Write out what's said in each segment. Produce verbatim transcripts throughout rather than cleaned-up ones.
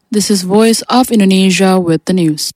This is Voice of Indonesia with the news.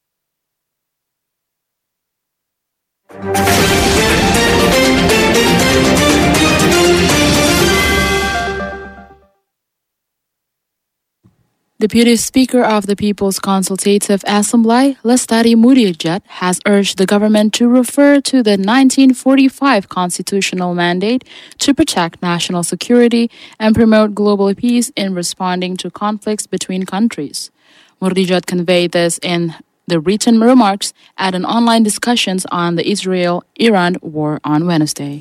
Deputy Speaker of the People's Consultative Assembly, Lestari Mudiajat, has urged the government to refer to the nineteen forty-five constitutional mandate to protect national security and promote global peace in responding to conflicts between countries. Mudiajat conveyed this in the written remarks at an online discussions on the Israel-Iran war on Wednesday.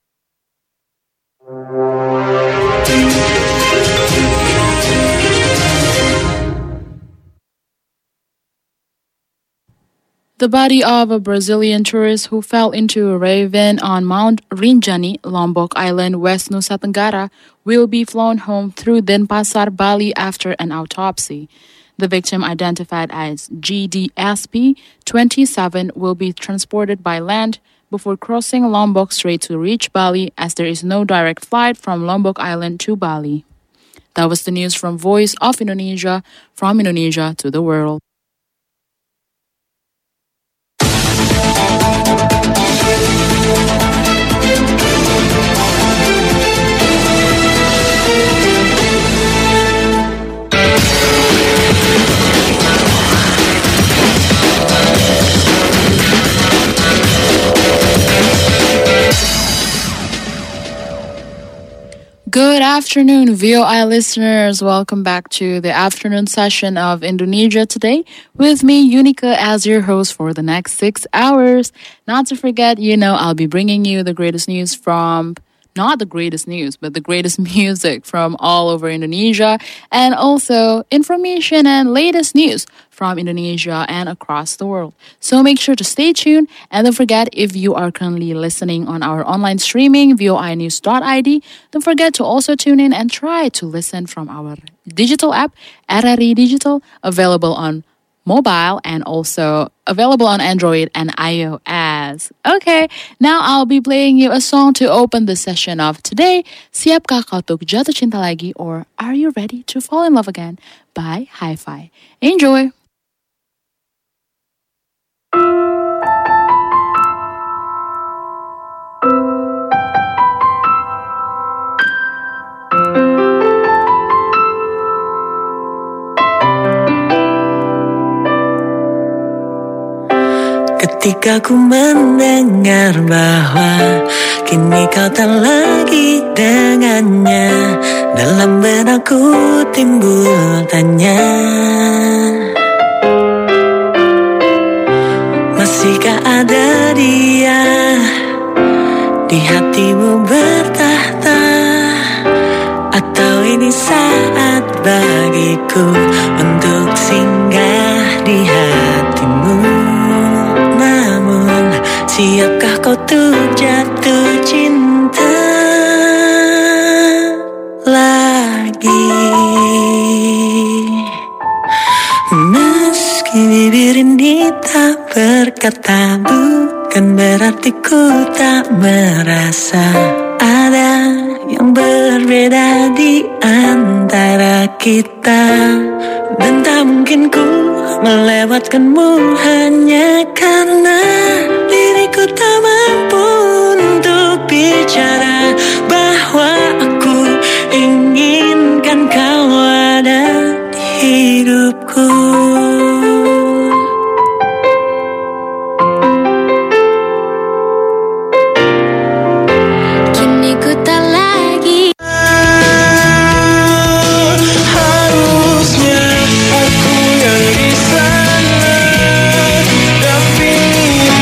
The body of a Brazilian tourist who fell into a ravine on Mount Rinjani, Lombok Island, West Nusa Tenggara, will be flown home through Denpasar, Bali after an autopsy. The victim, identified as G D S P twenty-seven, will be transported by land before crossing Lombok Strait to reach Bali, as there is no direct flight from Lombok Island to Bali. That was the news from Voice of Indonesia, from Indonesia to the world. Good afternoon, V O I listeners. Welcome back to the afternoon session of Indonesia Today with me, Unica, as your host for the next six hours. Not to forget, you know, I'll be bringing you the greatest news from, not the greatest news, but the greatest music from all over Indonesia, and also information and latest news from Indonesia and across the world. So make sure to stay tuned, and don't forget, if you are currently listening on our online streaming, V O I news dot I D, don't forget to also tune in and try to listen from our digital app, R R I Digital, available on mobile and also available on Android and iOS. Okay, now I'll be playing you a song to open the session of today. Siapkah kau untuk jatuh cinta lagi, or Are You Ready to Fall in Love Again by Hi-Fi. Enjoy! Ketika ku mendengar bahwa kini kau tak lagi dengannya, dalam benakku timbul tanya, masihkah ada dia di hatimu bertahta, atau ini saat bagiku untuk singgah di hatimu? Siapkah kau tuh jatuh cinta lagi? Meski bibir ini tak berkata, bukan berarti ku tak merasa ada yang berbeda di antara kita. Dan tak mungkin ku melewatkanmu hanya karena diriku tak mampu untuk bicara bahwa aku inginkan kau ada di hidupku. Harusnya aku yang di sana, tapi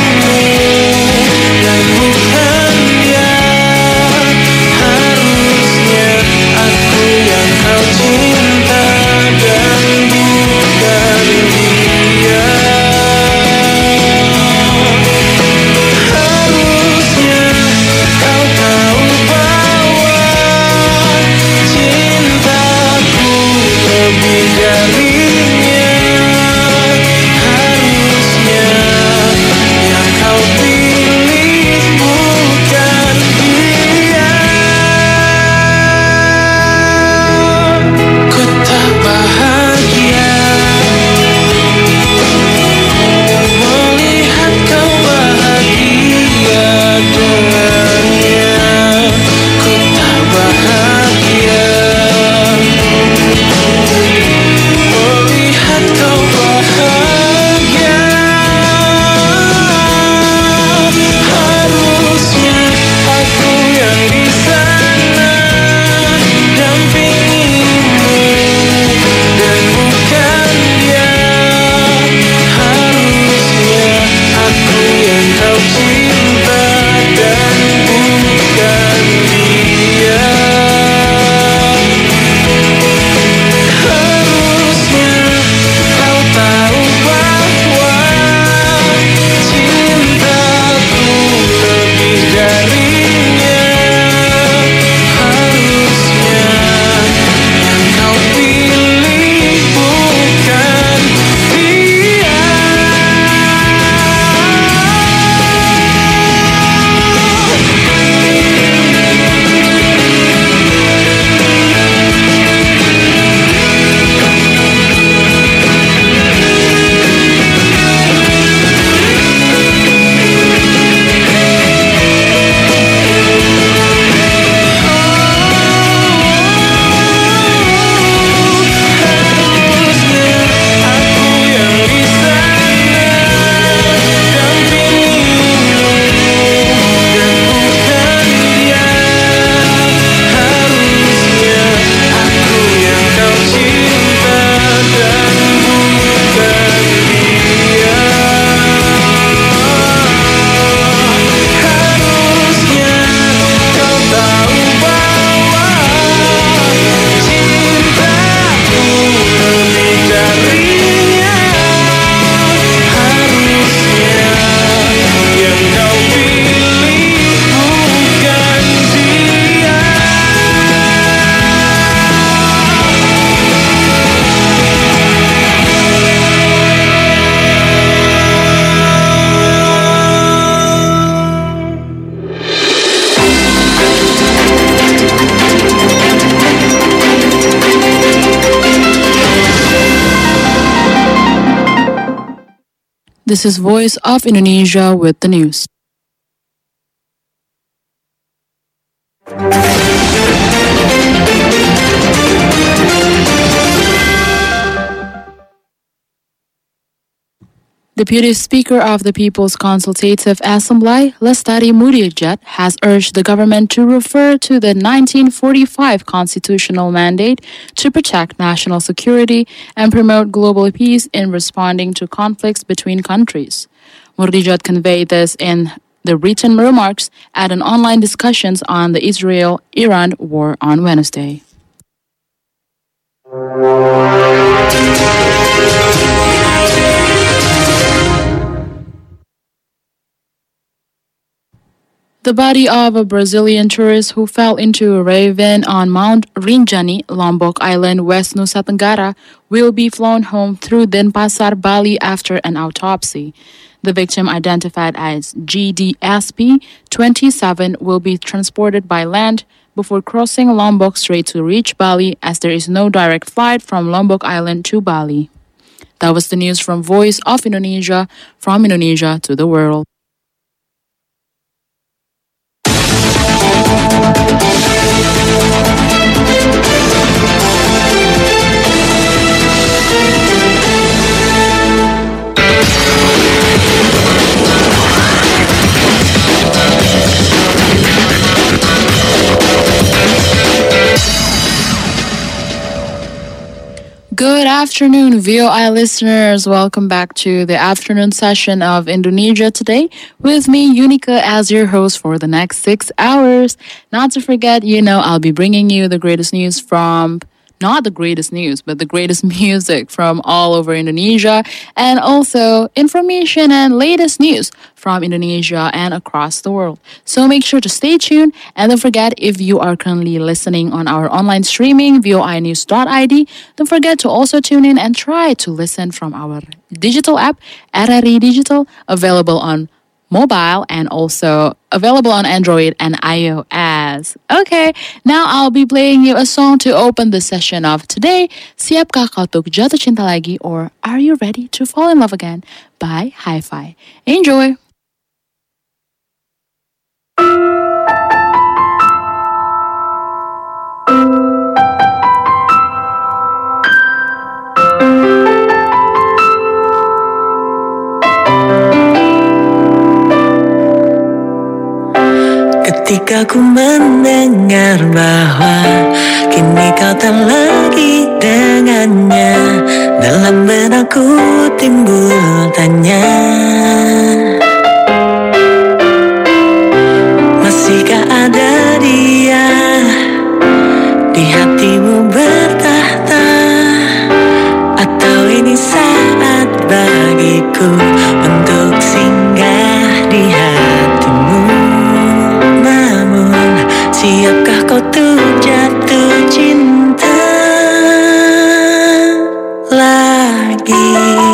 This is Voice of Indonesia with the news. Deputy Speaker of the People's Consultative Assembly, Lestari Mudiajat, has urged the government to refer to the nineteen forty-five constitutional mandate to protect national security and promote global peace in responding to conflicts between countries. Murdijat conveyed this in the written remarks at an online discussions on the Israel-Iran war on Wednesday. The body of a Brazilian tourist who fell into a ravine on Mount Rinjani, Lombok Island, West Nusa Tenggara, will be flown home through Denpasar, Bali after an autopsy. The victim, identified as G D S P twenty-seven, will be transported by land before crossing Lombok Strait to reach Bali, as there is no direct flight from Lombok Island to Bali. That was the news from Voice of Indonesia, from Indonesia to the world. Good afternoon, V O I listeners. Welcome back to the afternoon session of Indonesia Today with me, Unica, as your host for the next six hours. Not to forget, you know, I'll be bringing you the greatest news from, not the greatest news, but the greatest music from all over Indonesia, and also information and latest news from Indonesia and across the world. So make sure to stay tuned, and don't forget, if you are currently listening on our online streaming, V O I news dot I D, don't forget to also tune in and try to listen from our digital app, R R I Digital, available on mobile and also available on Android and iOS. Okay, now I'll be playing you a song to open the session of today. Siapkah kau untuk jatuh cinta lagi, or Are You Ready to Fall in Love Again by Hi-Fi. Enjoy! Ketika ku mendengar bahwa kini kau tak lagi dengannya, dalam benakku timbul tanya, masihkah ada dia di hatimu bertahta, atau ini saat bagiku untuk singgah di hatimu? Namun siapkah kau tuh jatuh cinta lagi?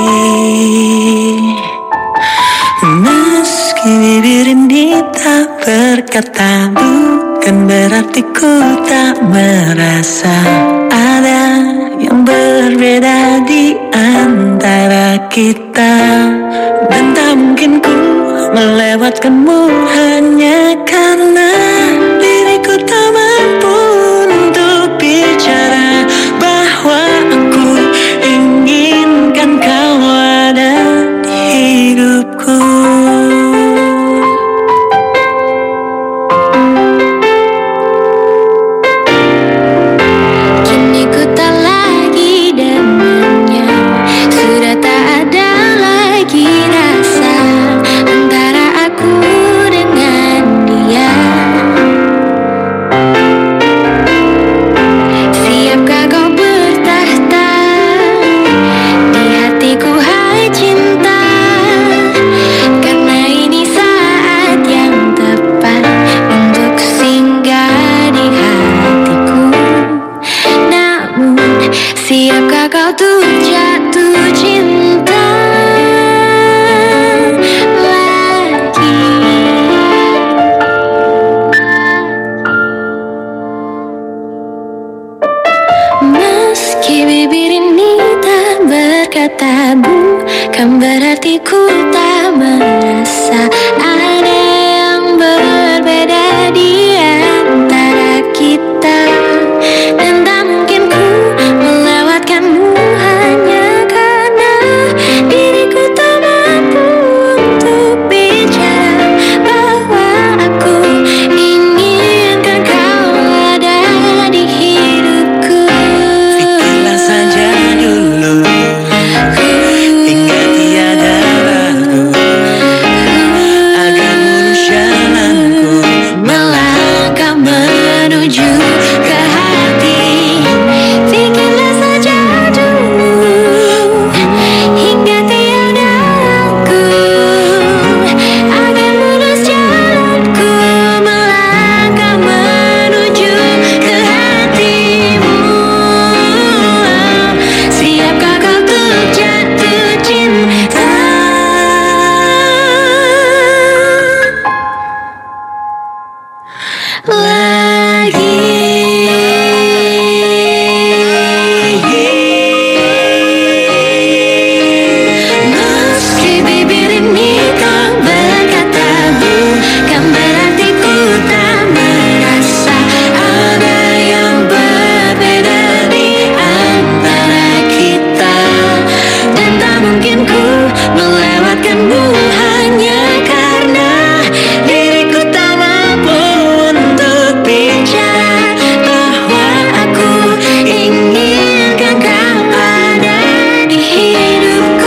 Meski bibir ini tak berkata, bukan berarti ku tak merasa ada yang berbeda di antara kita. Dan tak mungkin ku melewatkanmu hanya karena diriku tak mampu untuk bicara bahwa aku inginkan kau ada di hidupku. Kini ku tak lagi dengannya, sudah tak ada lagi rasa antara aku dengan dia. Siapkah kau bertahta di hatiku, hai cinta? Karena ini saat yang tepat untuk singgah di hatiku. Namun siapkah kau tuh jatuh cinta lagi? Meski bibir ini tak berkata, berkata bukan berarti ku tak merasa ada yang berbeda di antara kita. Dan tak mungkin ku melewatkanmu hanya karena diriku tak mampu untuk bicara bahwa aku inginkan kau ada di hidupku. Pikirlah saja dulu hingga tiada ragu agar mulus jalanku Melangkah menuju ke hati. Pikirlah saja dulu hingga tiada ragu agar mulus jalanku melangkah menuju ke hatimu. Siapkah kau untuk jatuh cinta lagi? Meski bibir ini kau berkata bukan berarti ku tak merasa ada yang berbeda di antara kita. Dan tak mungkin ku melewatkanmu hanya karena diriku tak mampu untuk bicara bahwa aku inginkan kau ada di hidupku.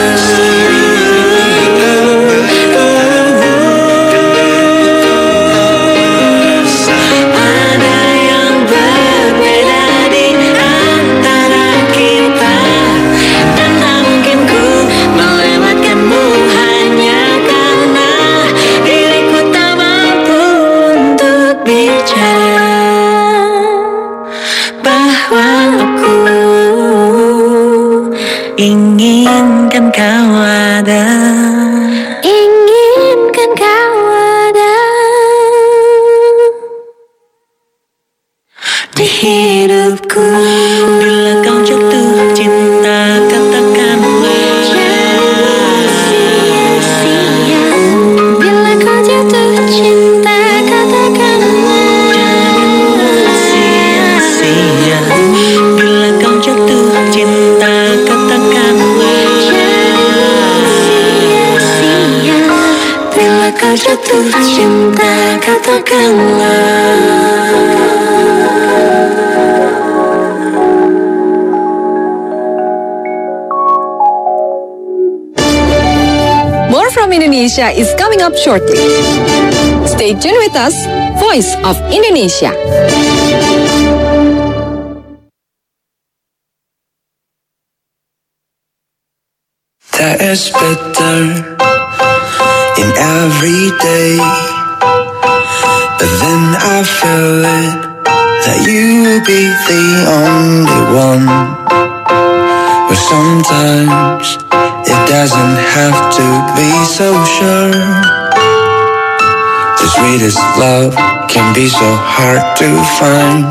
Ada yang berbeda di antara kita. Dan tak mungkin ku melewatkanmu hanya karena diriku tak mampu untuk bicara bahwa aku inginkan kau ada inginkan kau ada di hidupku. Bila kau jatuh cinta katakanlah sia-sia. Bila kau jatuh cinta katakanlah sia-sia. Bila kau jatuh cinta katakanlah sia-sia. Bila kau jatuh cinta katakanlah. More from Indonesia is coming up shortly. Stay tuned with us, Voice of Indonesia. That is better in every day. But then I feel it that you will be the only one. But sometimes it doesn't have to be so sure. The sweetest love can be so hard to find.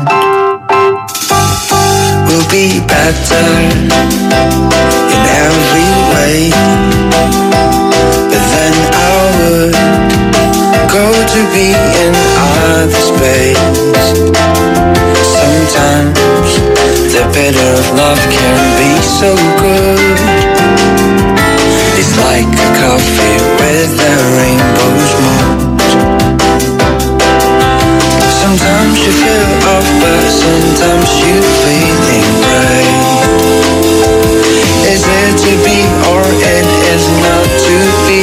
We'll be better in every way. But then I would go to be in other space. Sometimes the bitter of love can be so good. It's like a coffee with a rainbow's moon. Sometimes you feel off, but sometimes you feeling right. Is it to be or it is not to be?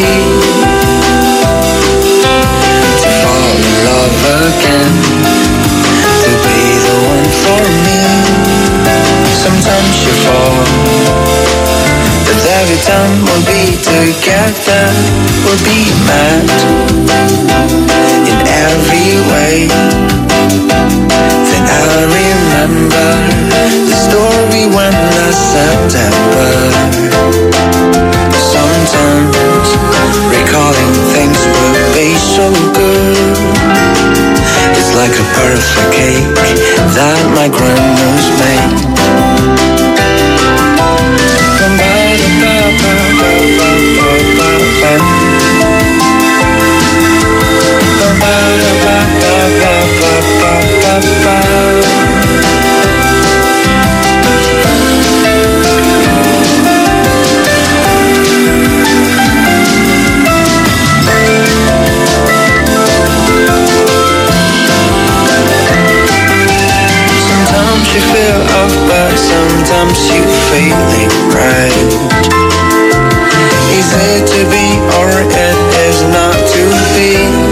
To fall in love again, to be the one for me. Sometimes you fall, but every time we'll be together, we'll be mad in every way. Then I remember the story when last September. Sometimes recalling things will be so good. It's like a perfect cake that my grandma's made. Come by you feel off, but sometimes you feeling right. Is it to be or it is not to be?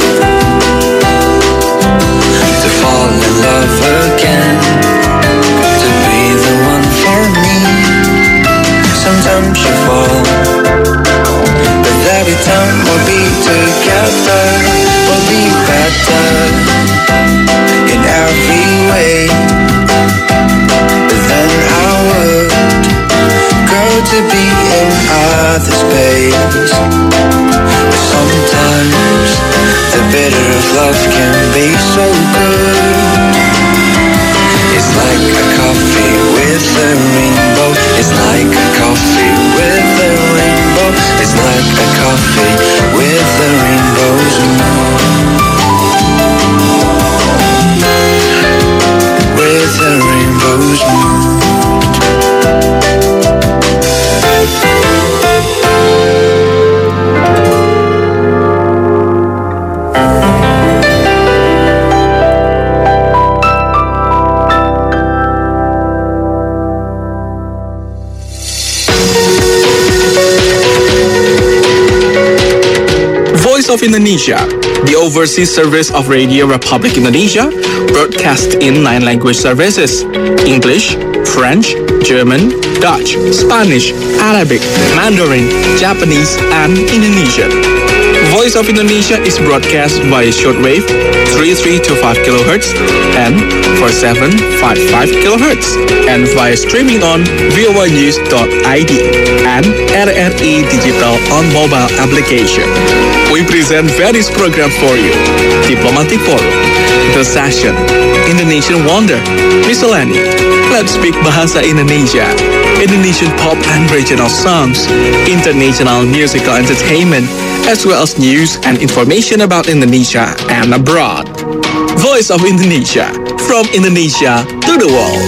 To fall in love again, to be the one for me. Sometimes you fall, but every time we'll be together, we'll be better in every way. But then I would go to be in other space. But sometimes the bitter of love can be so good. It's like a coffee with a rainbow. It's like a coffee with a rainbow. It's like a coffee with the rainbows more. With the rainbows more. Voice of Indonesia, the overseas service of Radio Republic Indonesia, broadcast in nine language services: English, French, German, Dutch, Spanish, Arabic, Mandarin, Japanese, and Indonesian. Voice of Indonesia is broadcast via shortwave three three two five kilohertz and four seven five five kilohertz, and via streaming on voa news dot i d and R R I Digital on mobile application. We present various programs for you: Diplomatic Forum, The Session, Indonesian Wonder, Miscellany, Let's Speak Bahasa Indonesia, Indonesian pop and regional songs, international musical entertainment, as well as news and information about Indonesia and abroad. Voice of Indonesia, from Indonesia to the world.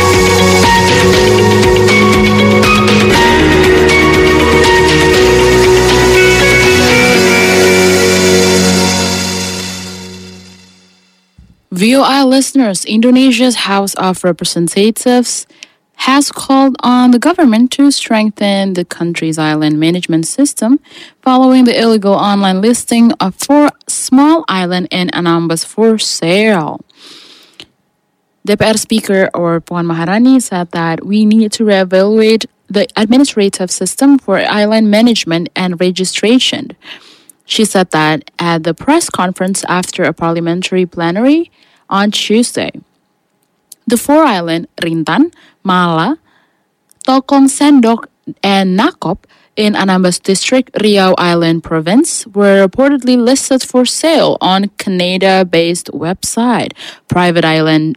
V O I listeners, Indonesia's House of Representatives has called on the government to strengthen the country's island management system following the illegal online listing of four small islands in Anambas for sale. D P R Speaker or Puan Maharani said that we need to reevaluate the administrative system for island management and registration. She said that at the press conference after a parliamentary plenary on Tuesday. The four islands, Rintan, Mala, Tokong Sendok, and Nakop in Anambas District, Riau Island Province, were reportedly listed for sale on Canada-based website, Private Island.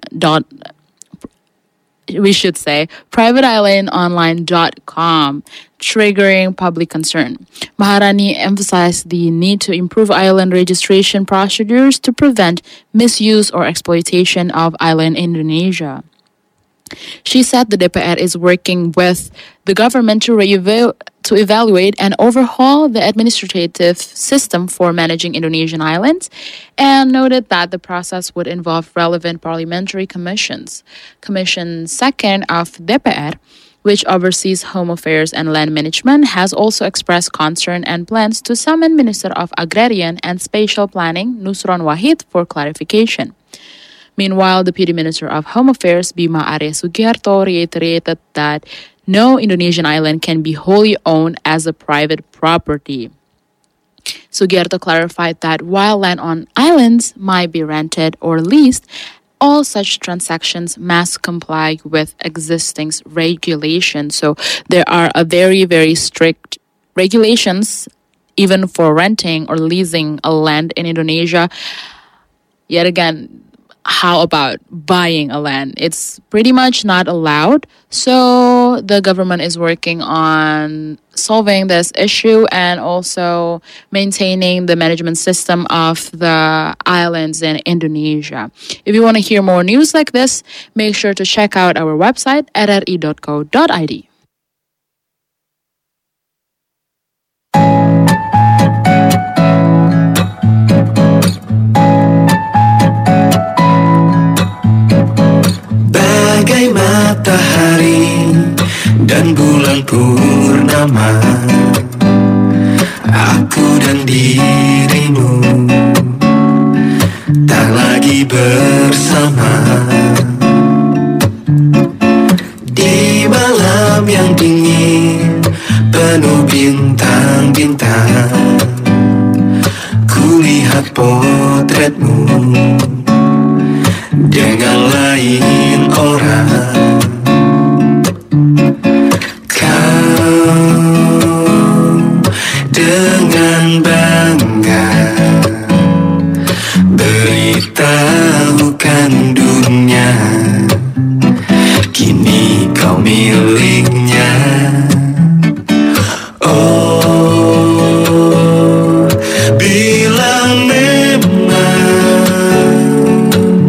We should say private island online dot com, triggering public concern. Maharani emphasized the need to improve island registration procedures to prevent misuse or exploitation of island Indonesia. She said the D P R is working with the government to, re- to evaluate and overhaul the administrative system for managing Indonesian islands, and noted that the process would involve relevant parliamentary commissions. Commission Second of D P R, which oversees home affairs and land management, has also expressed concern and plans to summon Minister of Agrarian and Spatial Planning, Nusron Wahid, for clarification. Meanwhile, Deputy Minister of Home Affairs, Bima Arya Sugiharto, reiterated that no Indonesian island can be wholly owned as a private property. Sugiharto clarified that while land on islands might be rented or leased, all such transactions must comply with existing regulations. So there are a very, very strict regulations even for renting or leasing a land in Indonesia. Yet again, how about buying a land? It's pretty much not allowed. So the government is working on solving this issue and also maintaining the management system of the islands in Indonesia. If you want to hear more news like this, make sure to check out our website r r i dot co dot i d. bagai matahari dan bulan purnama. Aku dan dirimu tak lagi bersama. Di malam yang dingin penuh bintang-bintang, kulihat potretmu dengan lain orang. Kau dengan bangga beritahukan dunia, kini kau miliknya. Oh, bila memang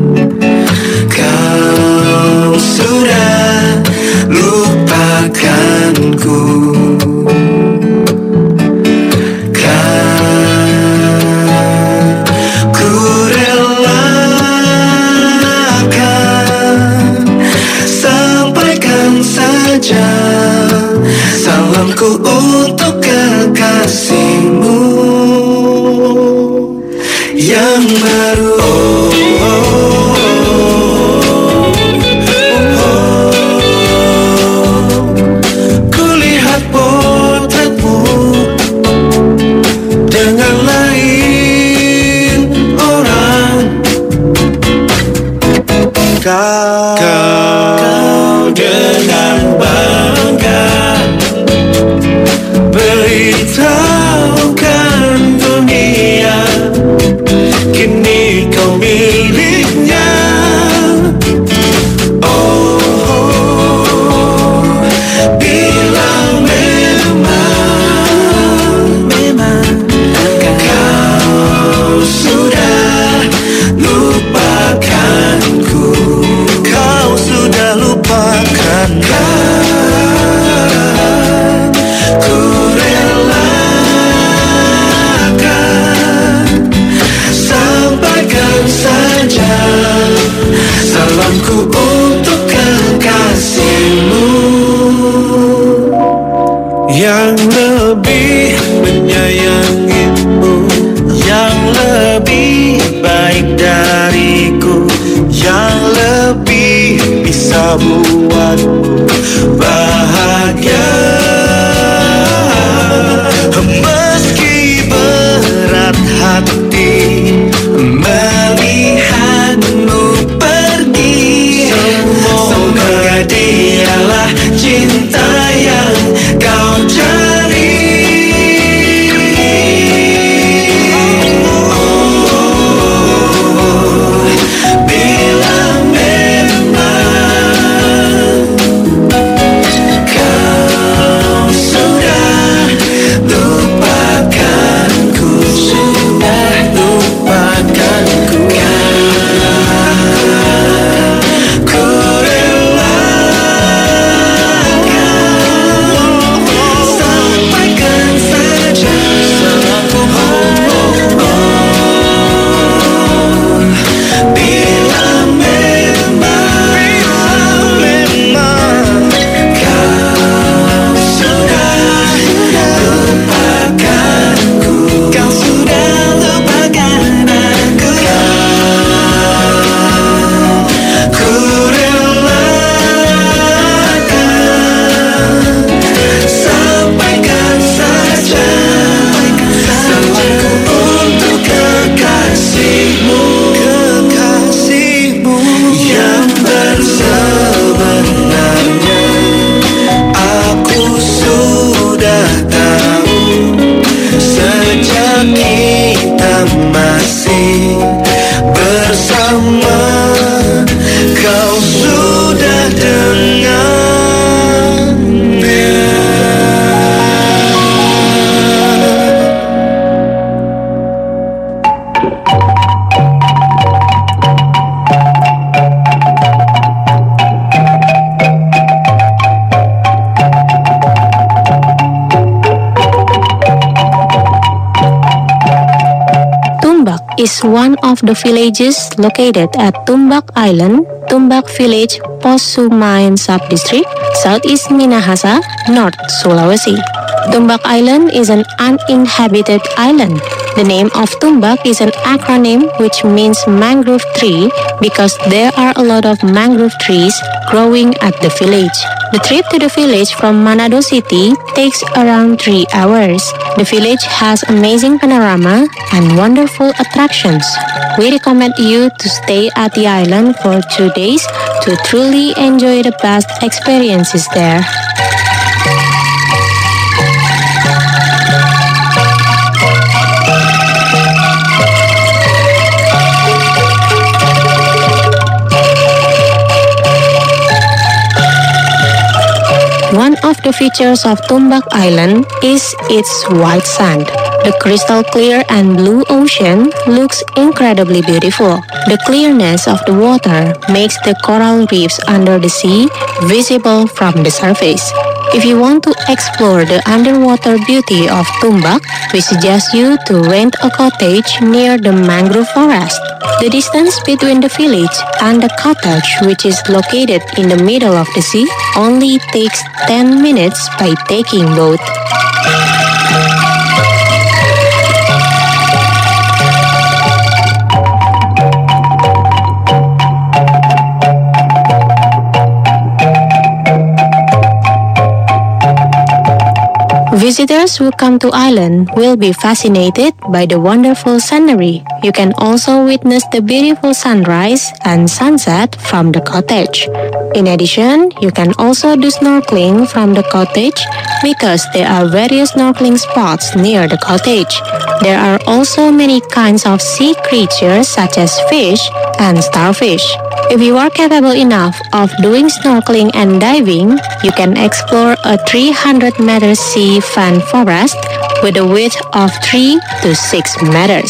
kau sudah lupakanku, kan ku relakan. Sampaikan saja salamku untuk kekasihmu yang baru. Oh, oh, oh, oh. Kulihat potretmu dengan lain orang. Kau, kau dengan bangga beritahukan dunia, kini kau miliknya. Oh, oh, bila memang, memang kau sudah lupakanku, kau sudah lupakan, ku relakan. Sampaikan saja salamku untuk kekasihmu yang lebih menyayangimu, yang lebih baik dariku, yang lebih bisa buatmu bahagia. Meski berat hati melihatmu pergi, semoga dialah cinta yang kau cari. Oh, bila memang kau sudah lupakanku, sudah lupakanku, ku relakan. Sampaikan saja salamku. Oh, oh, oh. Bila memang, memang kau sudah lupakanku, kau sudah lupakan aku, ku relakan. Sampaikan saja salamku untuk kekasihmu, kekasihmu yang sebenarnya aku sudah tahu sejak kita masih bersama. Kau sudah is one of the villages located at Tumbak Island, Tumbak Village, Posumain Subdistrict, Southeast Minahasa, North Sulawesi. Tumbak Island is an uninhabited island. The name of Tumbak is an acronym which means mangrove tree because there are a lot of mangrove trees growing at the village. The trip to the village from Manado City takes around three hours. The village has amazing panorama and wonderful attractions. We recommend you to stay at the island for two days to truly enjoy the best experiences there. One of the features of Tumbak Island is its white sand. The crystal clear and blue ocean looks incredibly beautiful. The clearness of the water makes the coral reefs under the sea visible from the surface. If you want to explore the underwater beauty of Tumbak, we suggest you to rent a cottage near the mangrove forest. The distance between the village and the cottage, which is located in the middle of the sea, only takes ten minutes by taking boat. Visitors who come to island will be fascinated by the wonderful scenery. You can also witness the beautiful sunrise and sunset from the cottage. In addition, you can also do snorkeling from the cottage because there are various snorkeling spots near the cottage. There are also many kinds of sea creatures such as fish and starfish. If you are capable enough of doing snorkeling and diving, you can explore a three hundred meter sea fan forest with a width of three to six meters.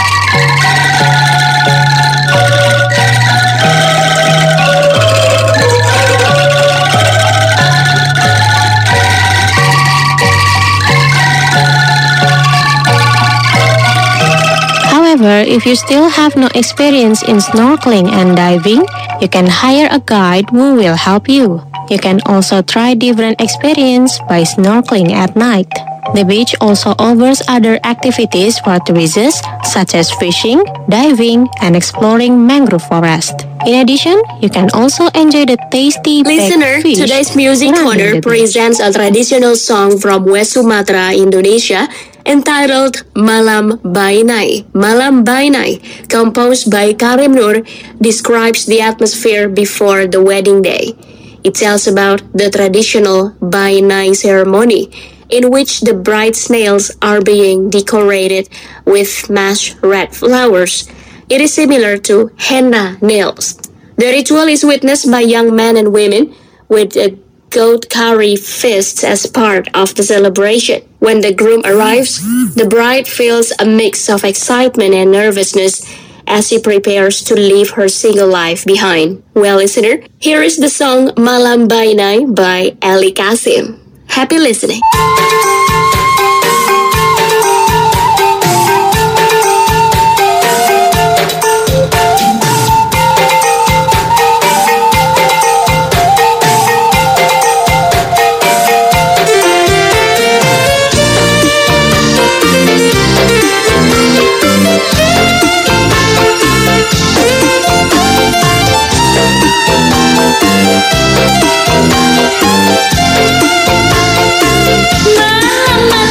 However, if you still have no experience in snorkeling and diving, you can hire a guide who will help you. You can also try different experience by snorkeling at night. The beach also offers other activities for tourists such as fishing, diving, and exploring mangrove forest. In addition, you can also enjoy the tasty Listener, baked fish today's Music running Corner the beach. presents a traditional song from West Sumatra, Indonesia, entitled Malam Bainai. Malam Bainai, composed by Karim Nur, describes the atmosphere before the wedding day. It tells about the traditional Bainai ceremony, in which the bride snails are being decorated with mashed red flowers. It is similar to henna nails. The ritual is witnessed by young men and women with a goat curry feast as part of the celebration. When the groom arrives, the bride feels a mix of excitement and nervousness as she prepares to leave her single life behind. Well, listener, here is the song Malam Bainai by Ali Kasim. Happy listening. Malam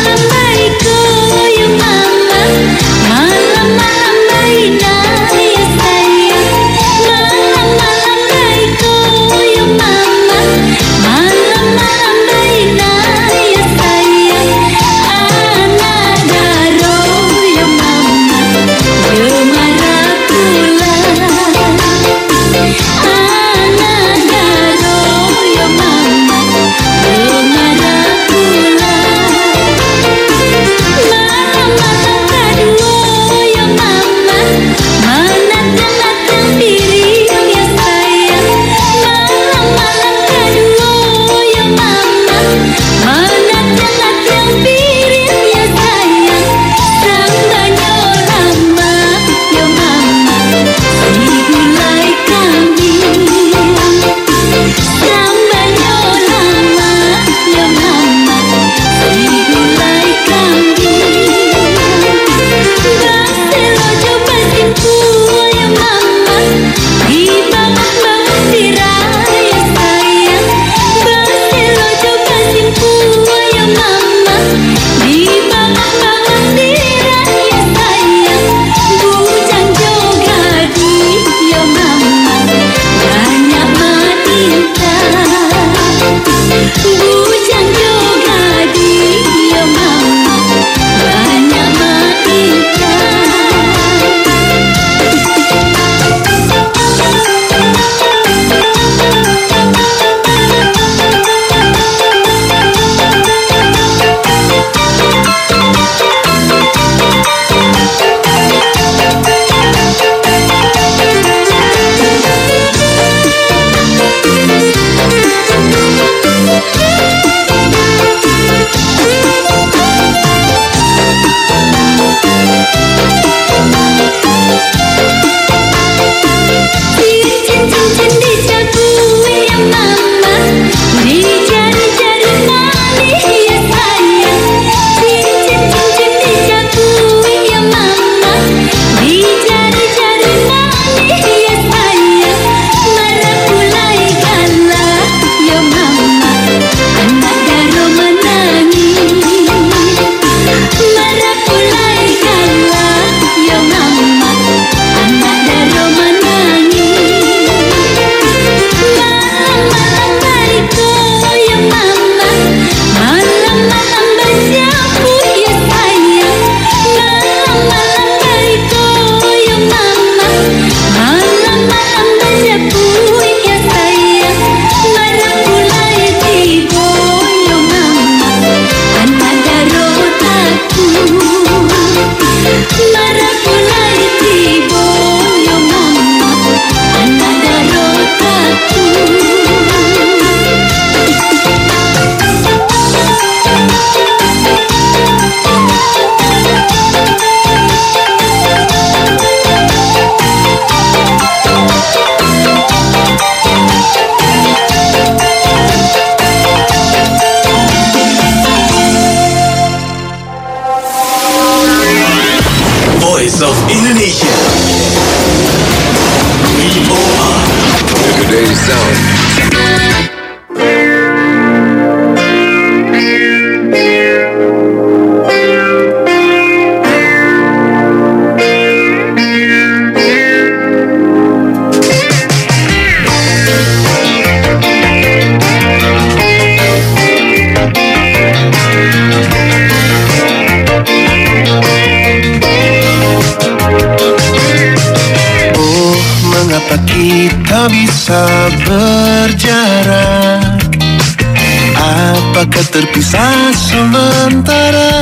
berjarak? Apakah terpisah sementara?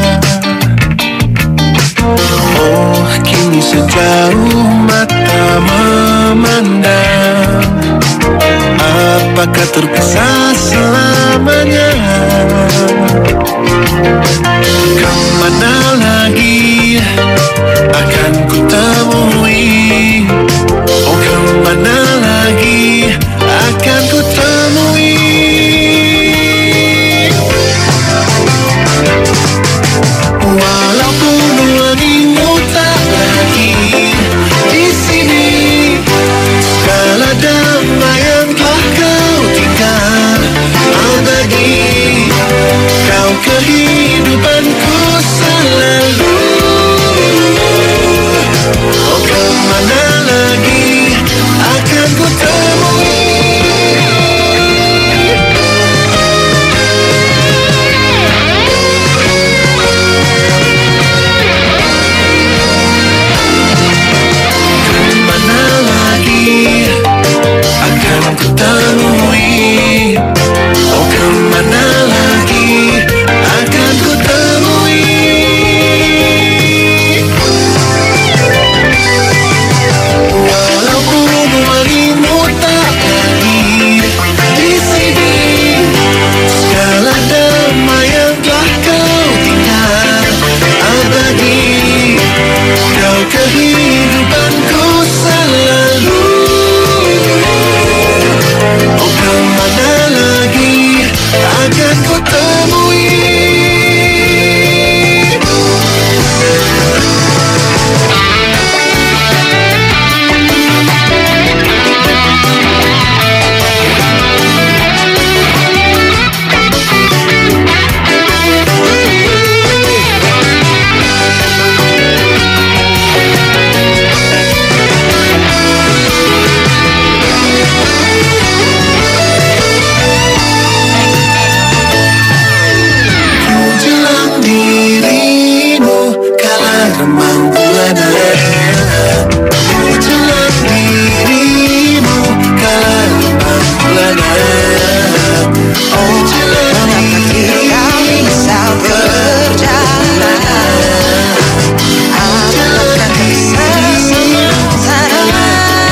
Oh, kini sejauh mata memandang, apakah terpisah selamanya? Kemana lagi akan ku temui? Oh, kemana lagi akan ku temui? Walaupun wangimu tak lagi di sini, segala damai yang telah kau tinggal abadi, kau kehidupanku selalu. Oh, kemana lagi akan ku temui? Akan ku temui? Oh, kemana lagi akan ku temui? Walaupun wangimu tak lagi di sini, segala damai yang telah kau tinggal abadi, kau kehidupanku selalu. Oh, kemana lagi akan ku temui? Remang bulan Ramadan, menjelang dirimu kala remang bulan Ramadan. Oh, menjelang dirimu bisa berjalan, apakah bisa sementara?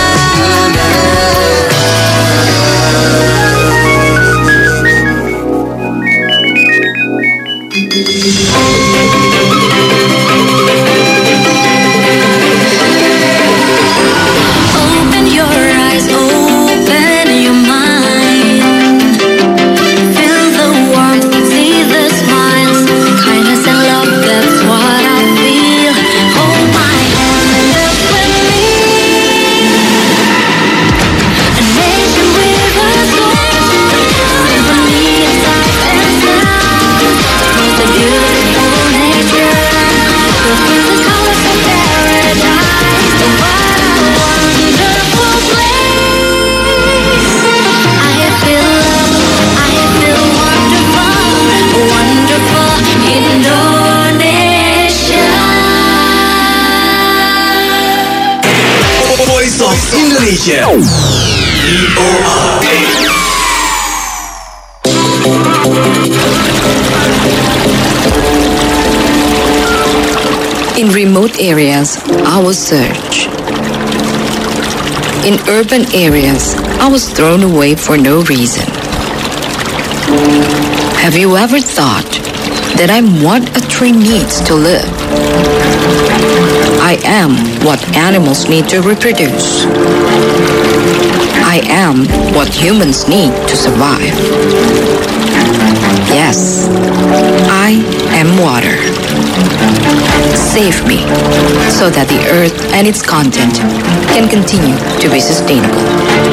Indonesia. V O R. In remote areas, I was searched. In urban areas, I was thrown away for no reason. Have you ever thought that I'm what a tree needs to live? I am what animals need to reproduce. I am what humans need to survive. Yes, I am water. Save me so that the earth and its content can continue to be sustainable.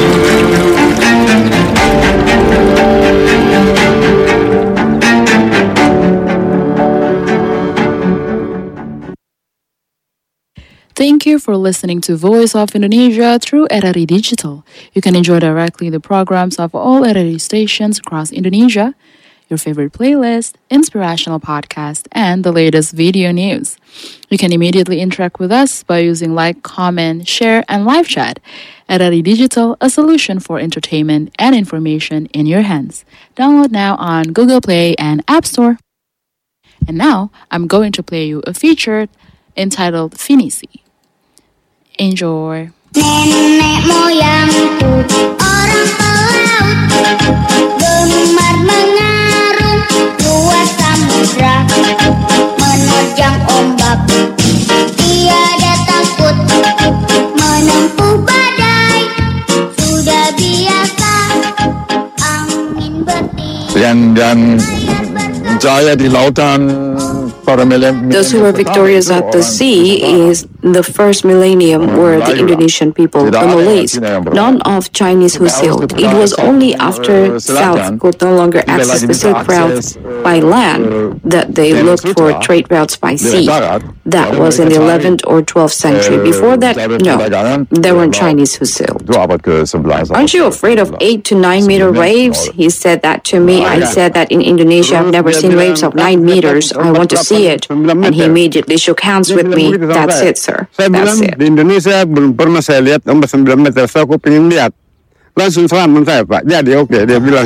Thank you for listening to Voice of Indonesia through R R I Digital. You can enjoy directly the programs of all R R I stations across Indonesia. your favorite playlist, inspirational podcast, and the latest video news. You can immediately interact with us by using like, comment, share, and live chat. Erari Digital, a solution for entertainment and information in your hands. Download now on Google Play and App Store. And now, I'm going to play you a feature entitled Finisi. Enjoy. Nenek moyangku orang pelaut, gemar mengarung luas samudra, menerjang ombak, tiada takut menempuh badai, sudah biasa angin bertiup. Dan dan jaya di lautan. Those who were victorious at the sea is the first millennium were the Indonesian people, the Malays, none of Chinese who sailed. It was only after South could no longer access the Silk Route by land that they looked for trade routes by sea. That was in the eleventh or twelfth century. Before that, no, there weren't Chinese who sailed. Aren't you afraid of eight to nine meter waves? He said that to me. I said that in Indonesia I've never seen waves of nine meters. I want to see it. And he immediately shook hands with me. That's it, sir. That's it. Di Indonesia belum pernah saya lihat ombak sembilan meter. Saya aku pengen lihat. Langsung selamat saya, Pak. Jadi oke, dia bilang.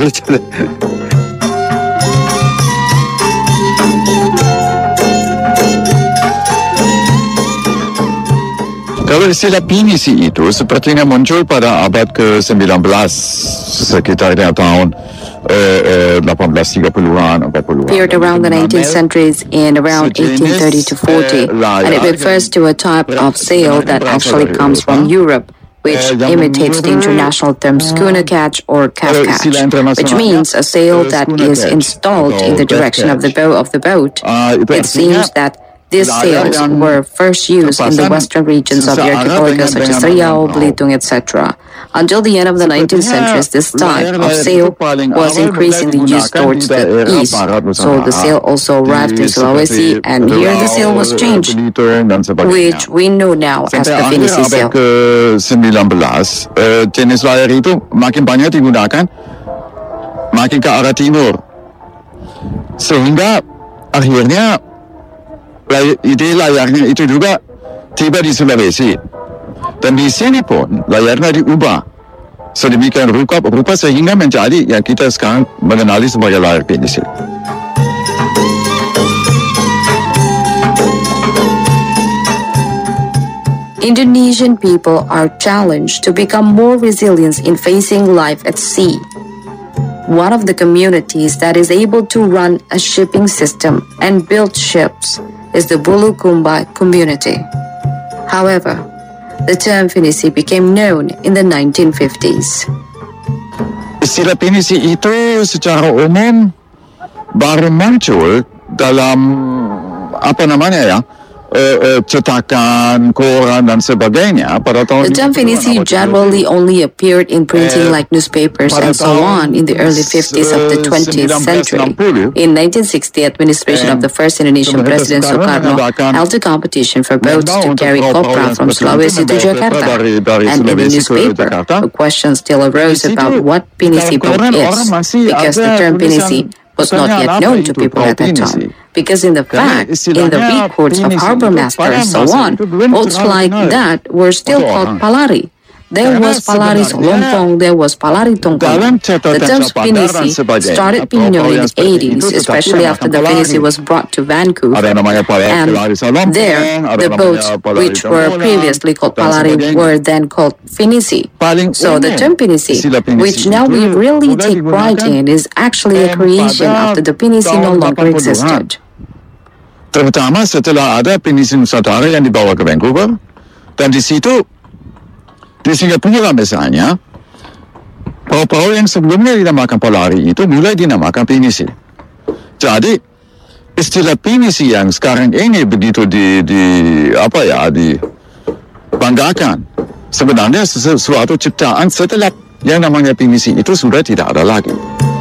Kalau istilah pinisi itu sepertinya muncul pada abad ke sembilan belas, sekitar tahun eighteen thirty-an, empat puluhan. Appeared around the nineteenth centuries in around eighteen thirty to forty, and it refers to a type of sail that actually comes from Europe, which imitates the international term schooner catch or calf catch, which means a sail that is installed in the direction of the bow of the boat. It seems that these sails were first used in the western regions of the archipelago such as Riau, Belitung, et cetera. Until the end of the nineteenth century, this type of sail was increasingly used towards the east. So the sail also arrived in Sulawesi, and here the sail was changed, which we know now as the Finisi sail. Ke sembilan belas, jenis layar itu makin banyak digunakan, makin ke arah timur. Sehingga akhirnya ide layarnya itu juga tiba di Sulawesi. Dan di sini pun layarnya diubah sedemikian rupa, rupa sehingga menjadi yang kita sekarang mengenali sebagai layar pinisi. Indonesian people are challenged to become more resilient in facing life at sea. One of the communities that is able to run a shipping system and build ships is the Bulukumba community. However, the term Finisi became known in the nineteen fifties. Istilah pinisi itu secara umum baru muncul dalam apa namanya ya, uh, uh, cetakan, koran dan sebagainya pada tahun. The term Finisi generally only appeared in printing like newspapers and so on in the early fifties of the twentieth century. In nineteen sixty, administration of the first Indonesian President Sukarno held a competition for boats to carry copra from Sulawesi to Jakarta. And in the newspaper, a question still arose about what Pinisi boat is, because the term Pinisi was not yet known to people at that time. Because in the fact, in the records of harbor master and so on, boats like that were still called palari. There was Palari Solompong, there was Palari Tongkol. The term Pinisi started being known in the eighties, especially after the Pinisi was brought to Vancouver. And there, the boats which were previously called Palari were then called Finisi. So the term Pinisi, which now we really take pride in, is actually a creation after the Pinisi no longer existed. Terutama setelah ada Pinisi Nusantara yang dibawa ke Vancouver, dan di situ di Singapura misalnya, perahu-perahu yang sebelumnya dinamakan Polari itu mulai dinamakan Pinisi. Jadi istilah Pinisi yang sekarang ini begitu di, di apa ya dibanggakan, sebenarnya sesuatu ciptaan setelah yang namanya Pinisi itu sudah tidak ada lagi.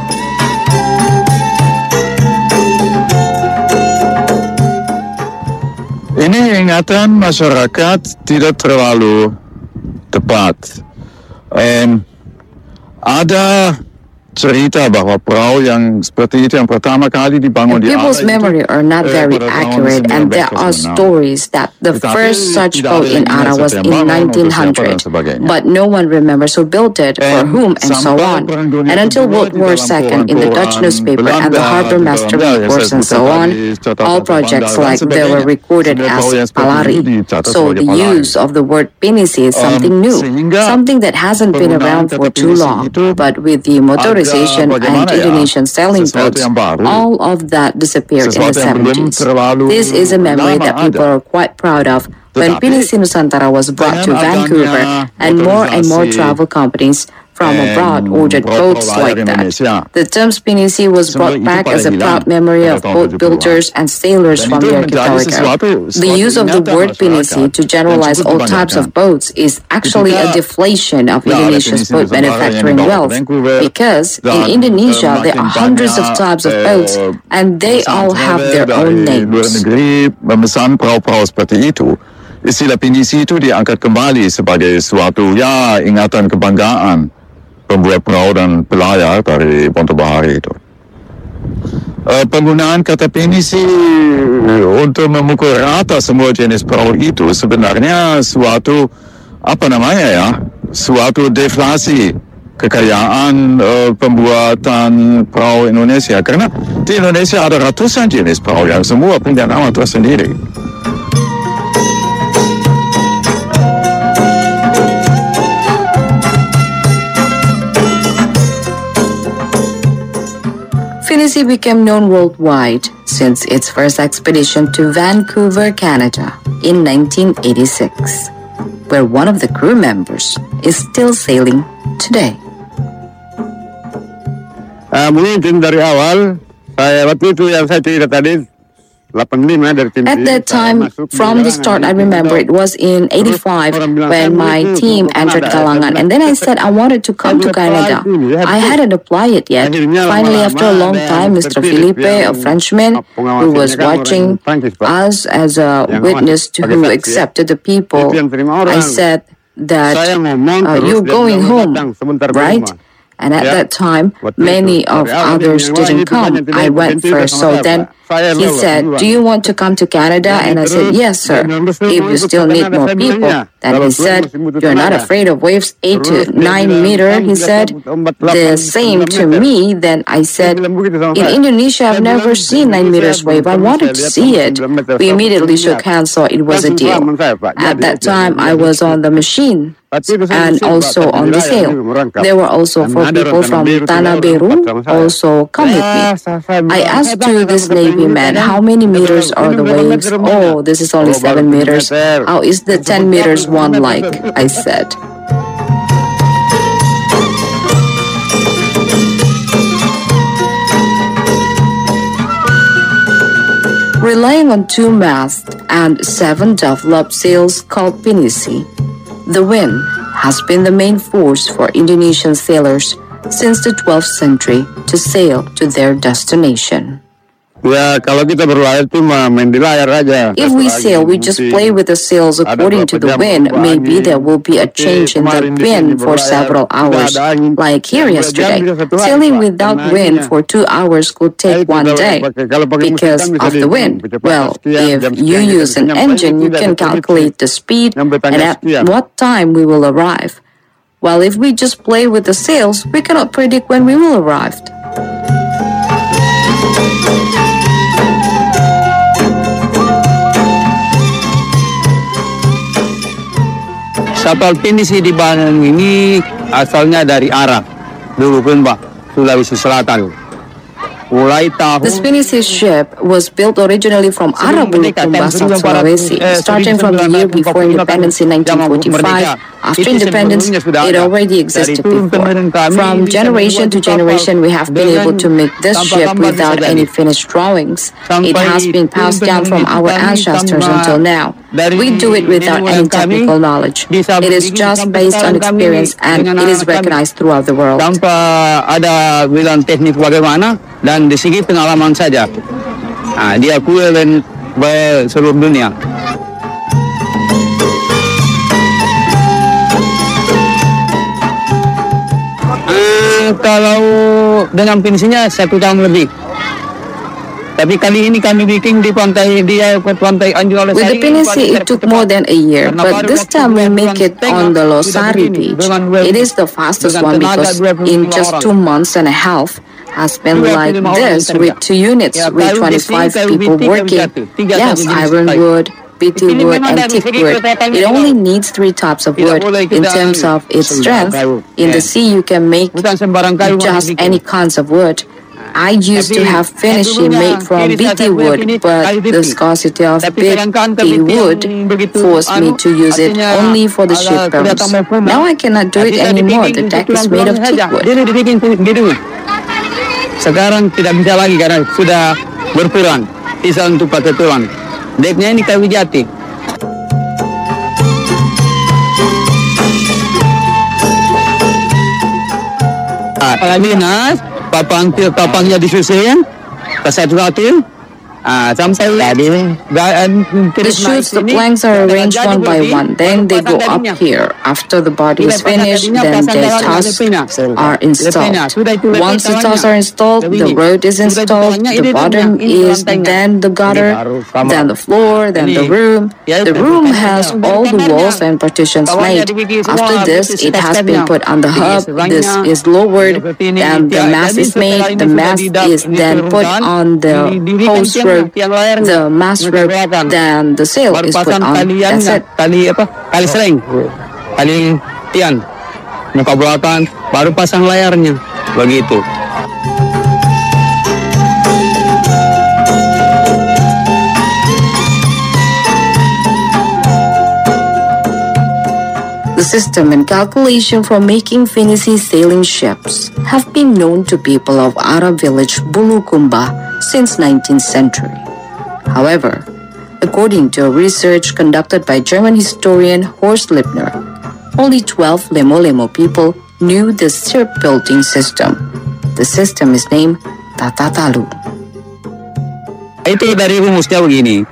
Ini ingatan masyarakat tidak terlalu tepat. Um, ada cerita bahwa perahu yang seperti itu yang pertama kali dibangun di People's memory are not very accurate, and there are stories that the first such boat in Ara was in nineteen hundred, but no one remembers who built it, for whom, and so on. And until World War Second, in the Dutch newspaper and the Harbour Master reports and so on, all projects like they were recorded as Palari. So the use of the word pinisi is something new, something that hasn't been around for too long. But with the motorization and Indonesian sailing boats, all of that disappeared in the seventies. This is a memory that people are quite proud of. When Pinisi Nusantara was brought to Vancouver, and more and more travel companies from abroad ordered boats like that. The term Pinisi was brought back as a proud memory of boat builders and sailors from the archipelago. The use of the word Pinisi to generalize all types of boats is actually a deflation of Indonesia's boat manufacturing wealth, because in Indonesia there are hundreds of types of boats and they all have their own names. Istilah pinisi itu diangkat kembali sebagai suatu ya ingatan kebanggaan pembuat perahu dan pelayar dari Ponto Bahari itu. Uh, penggunaan kata pinisi untuk memukul rata semua jenis perahu itu sebenarnya suatu apa namanya ya, suatu deflasi kekayaan uh, pembuatan perahu Indonesia, karena di Indonesia ada ratusan jenis perahu yang semua punya nama tersendiri. Pinisi became known worldwide since its first expedition to Vancouver, Canada in nineteen eighty-six, where one of the crew members is still sailing today. Uh, mungkin dari awal, saya waktu itu yang saya cerita tadi, At that time, from the start, I remember it was in eighty-five when my team entered Kalangan, and then I said I wanted to come to Canada. I hadn't applied it yet. Finally, after a long time, Mister Felipe, a Frenchman who was watching us as a witness to who accepted the people, I said that uh, you're going home, right? And at that time, many of others didn't come. I went first. So then he said, do you want to come to Canada? And I said, yes, sir. If you still need more people. Then he said, you're not afraid of waves eight to nine meter, he said. The same to me. Then I said, in Indonesia, I've never seen nine meters wave. I wanted to see it. We immediately shook hands, so it was a deal. At that time, I was on the machine and also on the sail. There were also four people from Tanah Beru also come with me. I asked to this Navy man, how many meters are the waves? Oh, this is only seven meters. How is the ten meters one like? I said. Relying on two masts and seven developed sails called Pinisi, the wind has been the main force for Indonesian sailors since the twelfth century to sail to their destination. Ya, kalau kita berlayar itu main di layar aja. If we sail, we just play with the sails according to the wind. Maybe there will be a change in the wind for several hours, like here yesterday. Sailing without wind for two hours could take one day because of the wind. Well, if you use an engine, you can calculate the speed and at what time we will arrive. While if we just play with the sails, we cannot predict when we will arrive. Kapal Pinisi di Bandung ini asalnya dari Arab, dulu pun Pak, Sulawesi Selatan. The Pinisi ship was built originally from Arab Bulukumba, South Sulawesi. Starting from the year before independence in nineteen forty-five, after independence, it already existed before. From generation to generation, we have been able to make this ship without any finished drawings. It has been passed down from our ancestors until now. We do it without any technical knowledge. It is just based on experience and it is recognized throughout the world. Tanpa ada bilang teknik bagaimana dan di segi pengalaman saja, nah, diakui oleh seluruh dunia. Eh, kalau itu dengan pensinya satu tahun lebih. Tapi kali ini kami bikin di pantai dia pantai Anjur With the Pinisi, it took more than a year, but this time we make it on the Losari beach. It is the fastest one because in just two months and a half, has been like this with two units with twenty-five people working. Yes, ironwood, B T wood, and teak wood. It only needs three types of wood in terms of its strength. In the sea, you can make just any kinds of wood. I used to have finishing made from B T wood, but the scarcity of B T wood forced me to use it only for the ship boats. Now I cannot do it anymore. The deck is made of teak wood. Sekarang tidak bisa lagi karena sudah berkurang bisa untuk pakai tulang. Deknya ini kayu jati. Alaminas, papang papangnya disusun, kesatu-satu. Ah, sampai the shoots, the planks are arranged one by one. Then they go up here. After the body is finished, then the tusks are installed. Once the tusks are installed, the road is installed. The bottom is then the gutter, then the floor, then the room. The room has all the walls and partitions made. After this, it has been put on the hub. This is lowered. Then the mast is made. The mast is then put on the hose rope. The mast rope, then the sail is put on. That's it. Tali apa? Tali sering, tali tian. Muka belakang, baru pasang layarnya. Begitu. The system and calculation for making Finisi sailing ships have been known to people of Arab village Bulukumba since nineteenth century. However, according to a research conducted by German historian Horst Lippner, only twelve Lemo-Lemo people knew this shipbuilding system. The system is named Tatatalu. Itu dari rumusnya begini.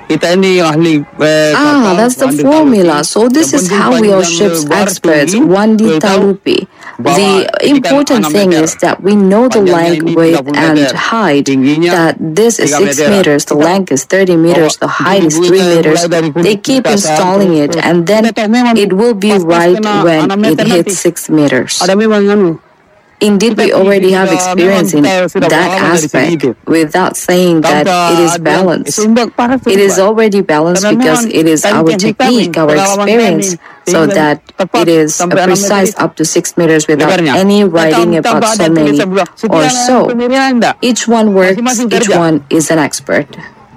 Ah, that's the formula. So this is how we are ships experts, one D Talupi. The important thing is that we know the length, width, and height, that this is six meters, the length is thirty meters, the height is three meters. They keep installing it, and then it will be right when it hits six meters. Indeed, we already have experience in that aspect without saying that it is balanced. It is already balanced because it is our technique, our experience, so that it is precise up to six meters without any writing about so many or so. Each one works, each one is an expert.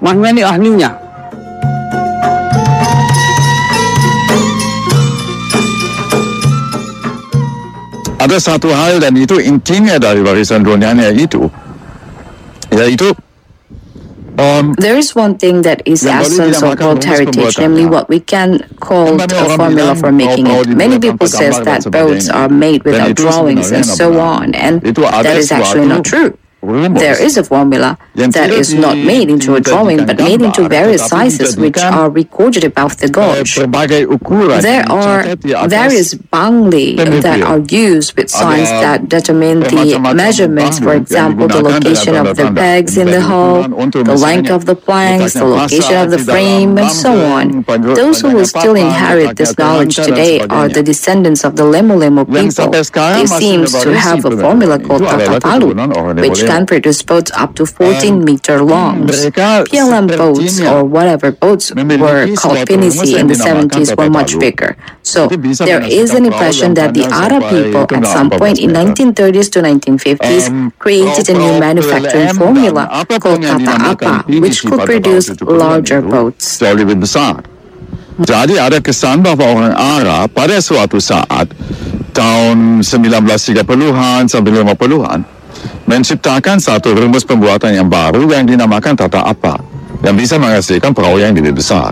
Ada satu hal dan itu intinya dari warisan dunianya itu, yaitu um, there is one thing that is essence of world heritage, namely what we can call a formula for making it. Many people say that boats are made without drawings and so on, and that is actually not true. There is a formula that is not made into a drawing but made into various sizes which are recorded above the gauge. There are various bangli that are used with signs that determine the measurements, for example, the location of the pegs in the hull, the length of the planks, the location of the frame, and so on. Those who will still inherit this knowledge today are the descendants of the Lemo-Lemo people. They seem to have a formula called Tatatalu, which can produce boats up to fourteen meter longs. P L M boats or whatever boats were called Pinisi in the seventies were much bigger. So there is an impression that the Arab people at some point in nineteen thirties to nineteen fifties created a new manufacturing formula called Kata Apa, which could produce larger boats. Jadi ada kesan bahawa orang Arab pada suatu saat tahun sembilan belas tiga puluhan sampai lima puluhan menciptakan satu rumus pembuatan yang baru yang dinamakan Tata Apa yang bisa menghasilkan perahu yang lebih besar.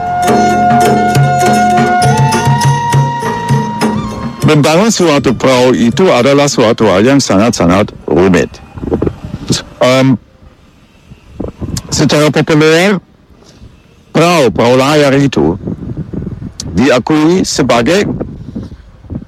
Membangun suatu perahu itu adalah suatu hal yang sangat-sangat rumit. Um, secara populer, perahu, perahu layar itu diakui sebagai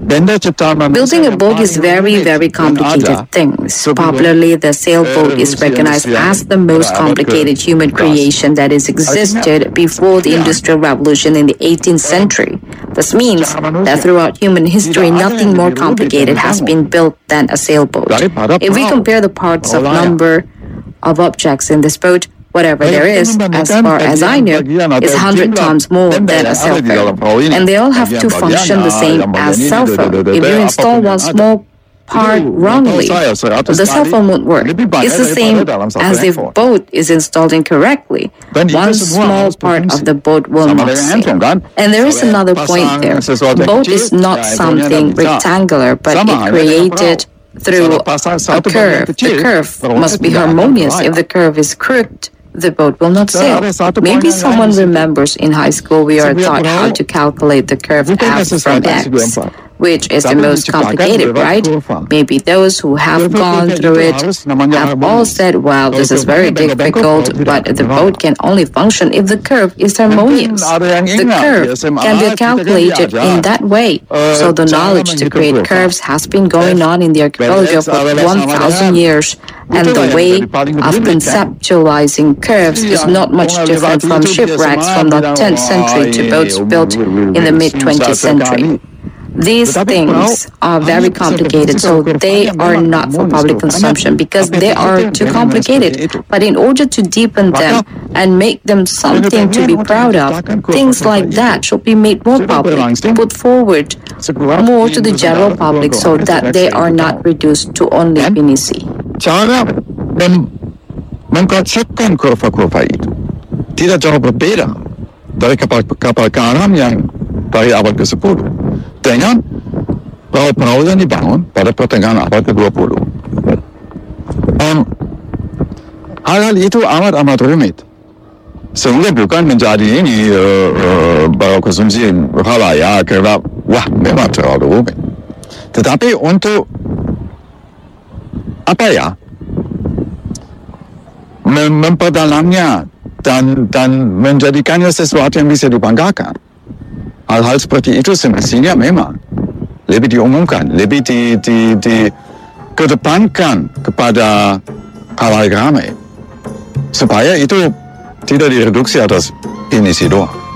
Building a boat is very, very complicated thing. Popularly, the sailboat is recognized as the most complicated human creation that has existed before the Industrial Revolution in the eighteenth century. This means that throughout human history, nothing more complicated has been built than a sailboat. If we compare the parts of number of objects in this boat, whatever there is, as far as I know, is one hundred times more than a cell phone. And they all have to function the same as cell phone. If you install one small part wrongly, the cell phone won't work. It's the same as if boat is installed incorrectly. One small part of the boat will not sail. And there is another point there. Boat is not something rectangular, but it created through a curve. The curve must be harmonious. If the curve is crooked, the boat will not sail. Maybe someone remembers in high school we are taught how to calculate the curve f from x, which is the most complicated, right? Maybe those who have gone through it have all said, well, this is very difficult, but the boat can only function if the curve is harmonious. The curve can be calculated in that way. So the knowledge to create curves has been going on in the archaeology for one thousand years. And the way of conceptualizing curves is not much different from shipwrecks from the tenth century to boats built in the mid-twentieth century. These things are very complicated, so they are not for public consumption because they are too complicated. But in order to deepen them and make them something to be proud of, things like that should be made more public, put forward more to the general public so that they are not reduced to only pinisi. Cara mem mengkonsepkan kurva-kurva itu tidak jauh berbeda dari kapal-kapal garam yang dari abad kesepuluh dengan perahu-perahu yang dibangun pada pertengahan abad kedua puluh. Um, hal-hal itu amat-amat rumit sehingga bukan menjadi ini uh, uh, baru konsumsi halayak kerana wah memang terlalu rumit. Tetapi untuk apa ya mem memperdalamnya dan dan menjadikannya sesuatu yang bisa dibanggakan. Hal-hal seperti itu semestinya memang lebih diumumkan, lebih di, di, di kedepankan kepada hal-hal ramai supaya itu tidak direduksi atas pinisi doang.